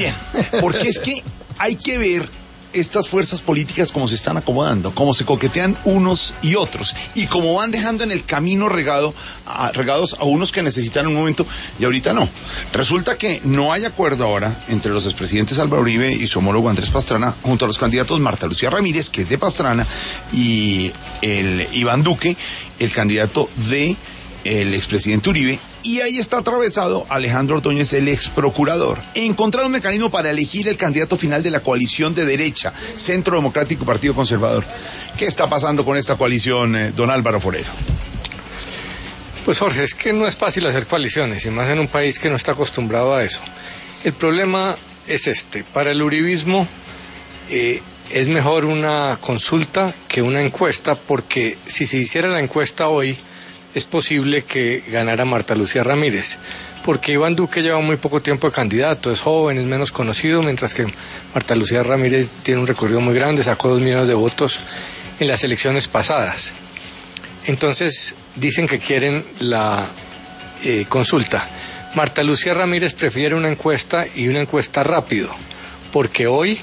Bien, porque es que hay que ver estas fuerzas políticas cómo se están acomodando, cómo se coquetean unos y otros, y cómo van dejando en el camino regados a unos que necesitan un momento y ahorita no. Resulta que no hay acuerdo ahora entre los expresidentes Álvaro Uribe y su homólogo Andrés Pastrana, junto a los candidatos Marta Lucía Ramírez, que es de Pastrana, y el Iván Duque, el candidato de el expresidente Uribe. Y ahí está atravesado Alejandro Ordóñez, el ex procurador. Encontrar un mecanismo para elegir el candidato final de la coalición de derecha, Centro Democrático y Partido Conservador. ¿Qué está pasando con esta coalición, don Álvaro Forero? Pues Jorge, es que no es fácil hacer coaliciones, y más en un país que no está acostumbrado a eso. El problema es este: para el uribismo es mejor una consulta que una encuesta, porque si se hiciera la encuesta hoy, es posible que ganara Marta Lucía Ramírez, porque Iván Duque lleva muy poco tiempo de candidato, es joven, es menos conocido, mientras que Marta Lucía Ramírez tiene un recorrido muy grande, sacó 2 millones de votos en las elecciones pasadas. Entonces dicen que quieren la consulta. Marta Lucía Ramírez prefiere una encuesta, y una encuesta rápido, porque hoy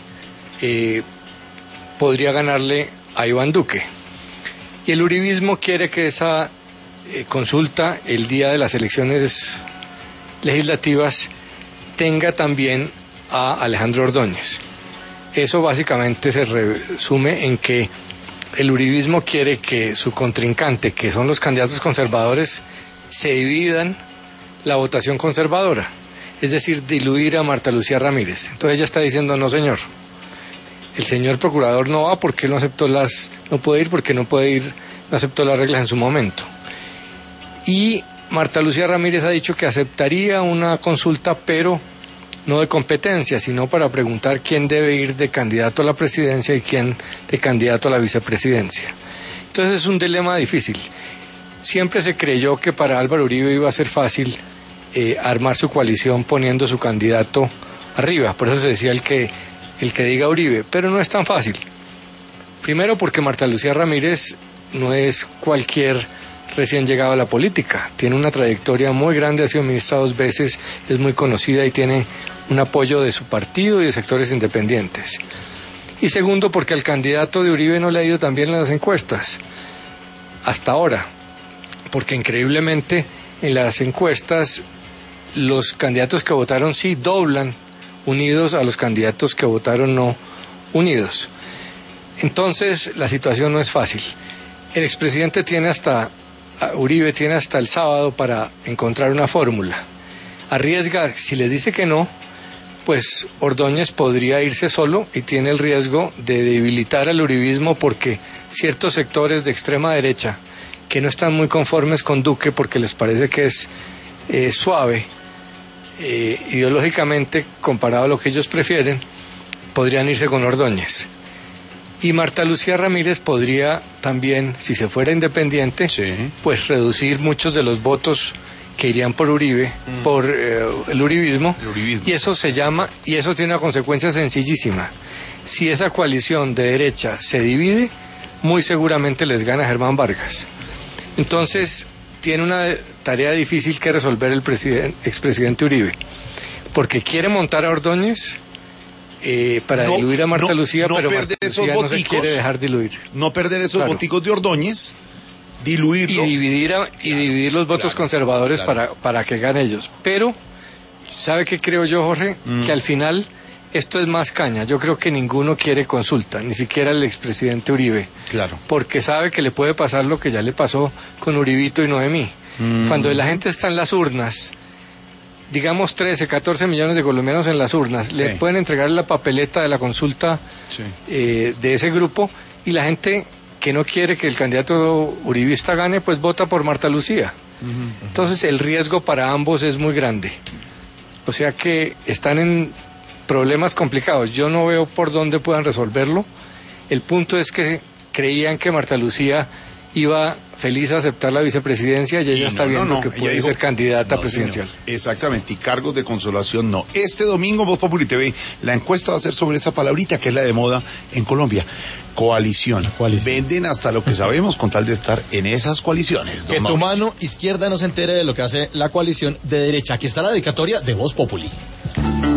podría ganarle a Iván Duque. Y el uribismo quiere que esa consulta el día de las elecciones legislativas tenga también a Alejandro Ordóñez. Eso básicamente se resume en que el uribismo quiere que su contrincante, que son los candidatos conservadores, se dividan la votación conservadora, es decir, diluir a Marta Lucía Ramírez. Entonces ella está diciendo: no, señor, el señor procurador no va porque no puede ir porque no aceptó las reglas en su momento. Y Marta Lucía Ramírez ha dicho que aceptaría una consulta, pero no de competencia, sino para preguntar quién debe ir de candidato a la presidencia y quién de candidato a la vicepresidencia. Entonces es un dilema difícil. Siempre se creyó que para Álvaro Uribe iba a ser fácil armar su coalición poniendo su candidato arriba. Por eso se decía el que diga Uribe, pero no es tan fácil. Primero porque Marta Lucía Ramírez no es cualquier recién llegado a la política, tiene una trayectoria muy grande, ha sido ministra 2 veces, es muy conocida y tiene un apoyo de su partido y de sectores independientes. Y segundo, porque al candidato de Uribe no le ha ido tan bien en las encuestas, hasta ahora, porque increíblemente en las encuestas los candidatos que votaron sí doblan unidos a los candidatos que votaron no unidos. Entonces la situación no es fácil. El expresidente Uribe tiene hasta el sábado para encontrar una fórmula. Arriesga, si les dice que no, pues Ordóñez podría irse solo y tiene el riesgo de debilitar al uribismo, porque ciertos sectores de extrema derecha que no están muy conformes con Duque porque les parece que es suave ideológicamente comparado a lo que ellos prefieren, podrían irse con Ordóñez. Y Marta Lucía Ramírez podría también, si se fuera independiente, sí, pues reducir muchos de los votos que irían por Uribe, por el uribismo. Y eso tiene una consecuencia sencillísima. Si esa coalición de derecha se divide, muy seguramente les gana Germán Vargas. Entonces tiene una tarea difícil que resolver el expresidente Uribe, porque quiere montar a Ordóñez para diluir a Marta Lucía, pero Marta Lucía no se quiere dejar diluir. No perder esos boticos de Ordóñez, diluirlo. Y dividir los votos conservadores para que ganen ellos. Pero, ¿sabe qué creo yo, Jorge? Que al final esto es más caña. Yo creo que ninguno quiere consulta, ni siquiera el expresidente Uribe. Claro. Porque sabe que le puede pasar lo que ya le pasó con Uribito y Noemí. Cuando la gente está en las urnas, digamos 13, 14 millones de colombianos en las urnas, sí, le pueden entregar la papeleta de la consulta, sí, de ese grupo, y la gente que no quiere que el candidato uribista gane, pues vota por Marta Lucía. Entonces el riesgo para ambos es muy grande. O sea que están en problemas complicados. Yo no veo por dónde puedan resolverlo. El punto es que creían que Marta Lucía iba feliz a aceptar la vicepresidencia, y ella está viendo que puede ser candidata presidencial. Señor. Exactamente, y cargos de consolación no. Este domingo, Voz Populi TV, la encuesta va a ser sobre esa palabrita que es la de moda en Colombia: coalición. Venden hasta lo que sabemos con tal de estar en esas coaliciones. Que tu mano izquierda no se entere de lo que hace la coalición de derecha. Aquí está la dedicatoria de Voz Populi.